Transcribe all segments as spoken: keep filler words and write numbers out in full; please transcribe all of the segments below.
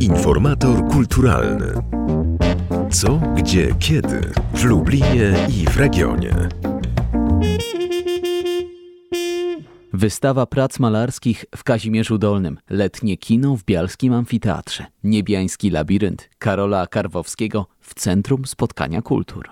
Informator kulturalny. Co, gdzie, kiedy w Lublinie i w regionie. Wystawa prac malarskich w Kazimierzu Dolnym. Letnie kino w Bialskim Amfiteatrze. Niebiański labirynt Karola Karwowskiego w Centrum Spotkania Kultur.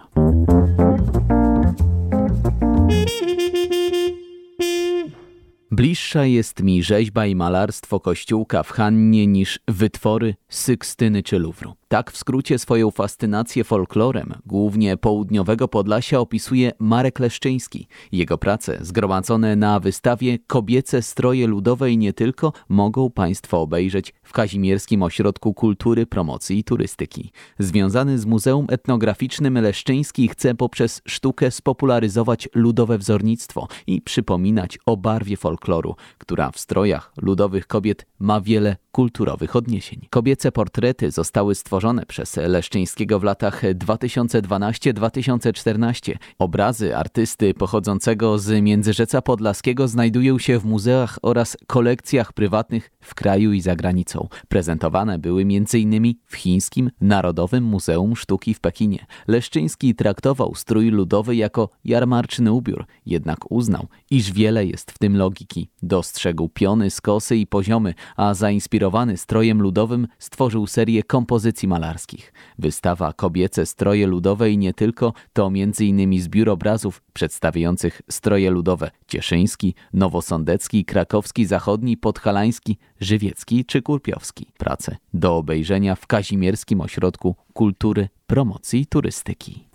Bliższa jest mi rzeźba i malarstwo Kościółka w Hannie niż wytwory Sykstyny czy Luwru. Tak w skrócie swoją fascynację folklorem, głównie południowego Podlasia, opisuje Marek Leszczyński. Jego prace, zgromadzone na wystawie Kobiece stroje ludowe i nie tylko, mogą Państwo obejrzeć w Kazimierskim Ośrodku Kultury, Promocji i Turystyki. Związany z Muzeum Etnograficznym Leszczyński chce poprzez sztukę spopularyzować ludowe wzornictwo i przypominać o barwie folkloru, która w strojach ludowych kobiet ma wiele kulturowych odniesień. Kobiece portrety zostały stworzone przez Leszczyńskiego w latach dwa tysiące dwunastym do dwa tysiące czternastego. Obrazy artysty pochodzącego z Międzyrzeca Podlaskiego znajdują się w muzeach oraz kolekcjach prywatnych w kraju i za granicą. Prezentowane były między innymi w chińskim Narodowym Muzeum Sztuki w Pekinie. Leszczyński traktował strój ludowy jako jarmarczny ubiór, jednak uznał, iż wiele jest w tym logiki. Dostrzegł piony, skosy i poziomy, a zainspirowany strojem ludowym stworzył serię kompozycji malarskich. Wystawa Kobiece stroje ludowe i nie tylko to między innymi zbiór obrazów przedstawiających stroje ludowe cieszyński, nowosądecki, krakowski, zachodni, podhalański, żywiecki czy kurpiowski. Prace do obejrzenia w Kazimierskim Ośrodku Kultury, Promocji i Turystyki.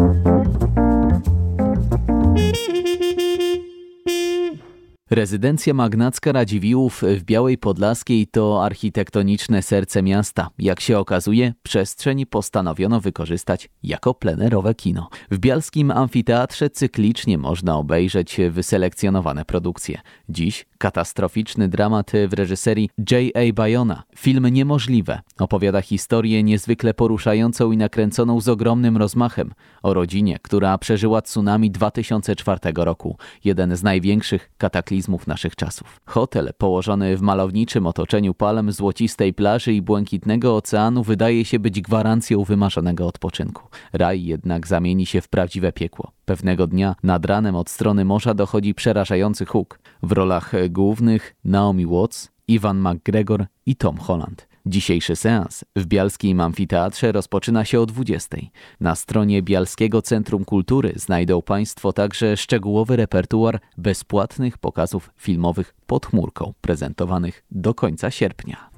Rezydencja magnacka Radziwiłłów w Białej Podlaskiej to architektoniczne serce miasta. Jak się okazuje, przestrzeń postanowiono wykorzystać jako plenerowe kino. W Bialskim Amfiteatrze cyklicznie można obejrzeć wyselekcjonowane produkcje. Dziś katastroficzny dramat w reżyserii J A Bayona. Film Niemożliwe opowiada historię niezwykle poruszającą i nakręconą z ogromnym rozmachem o rodzinie, która przeżyła tsunami dwa tysiące czwartego roku. Jeden z największych kataklizmów naszych czasów. Hotel położony w malowniczym otoczeniu palm, złocistej plaży i błękitnego oceanu wydaje się być gwarancją wymarzonego odpoczynku. Raj jednak zamieni się w prawdziwe piekło. Pewnego dnia nad ranem od strony morza dochodzi przerażający huk. W rolach głównych Naomi Watts, Iwan McGregor i Tom Holland. Dzisiejszy seans w Bialskim Amfiteatrze rozpoczyna się o dwudziestej. Na stronie Bialskiego Centrum Kultury znajdą Państwo także szczegółowy repertuar bezpłatnych pokazów filmowych pod chmurką, prezentowanych do końca sierpnia.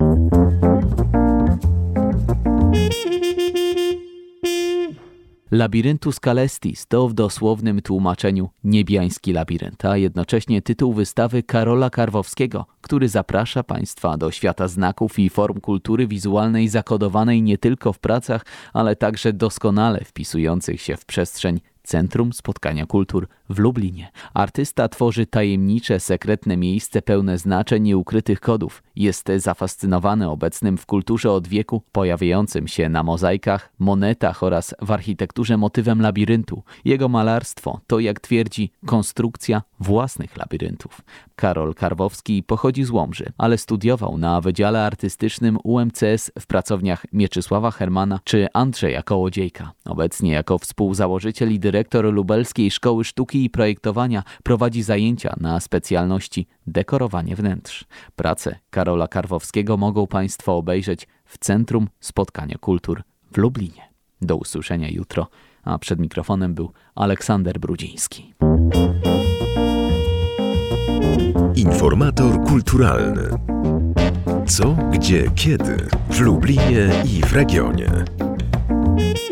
Labiryntus Caelestis to w dosłownym tłumaczeniu niebiański labirynt, a jednocześnie tytuł wystawy Karola Karwowskiego, który zaprasza Państwa do świata znaków i form kultury wizualnej zakodowanej nie tylko w pracach, ale także doskonale wpisujących się w przestrzeń Centrum Spotkania Kultur w Lublinie. Artysta tworzy tajemnicze, sekretne miejsce pełne znaczeń i ukrytych kodów. Jest zafascynowany obecnym w kulturze od wieku pojawiającym się na mozaikach, monetach oraz w architekturze motywem labiryntu. Jego malarstwo to, jak twierdzi, konstrukcja własnych labiryntów. Karol Karwowski pochodzi z Łomży, ale studiował na Wydziale Artystycznym U M C S w pracowniach Mieczysława Hermana czy Andrzeja Kołodziejka. Obecnie jako współzałożyciel i dyrektor Lubelskiej Szkoły Sztuki i Projektowania prowadzi zajęcia na specjalności dekorowanie wnętrz. Prace Karola Karwowskiego mogą Państwo obejrzeć w Centrum Spotkania Kultur w Lublinie. Do usłyszenia jutro, a przed mikrofonem był Aleksander Brudziński. Informator kulturalny. Co, gdzie, kiedy w Lublinie i w regionie.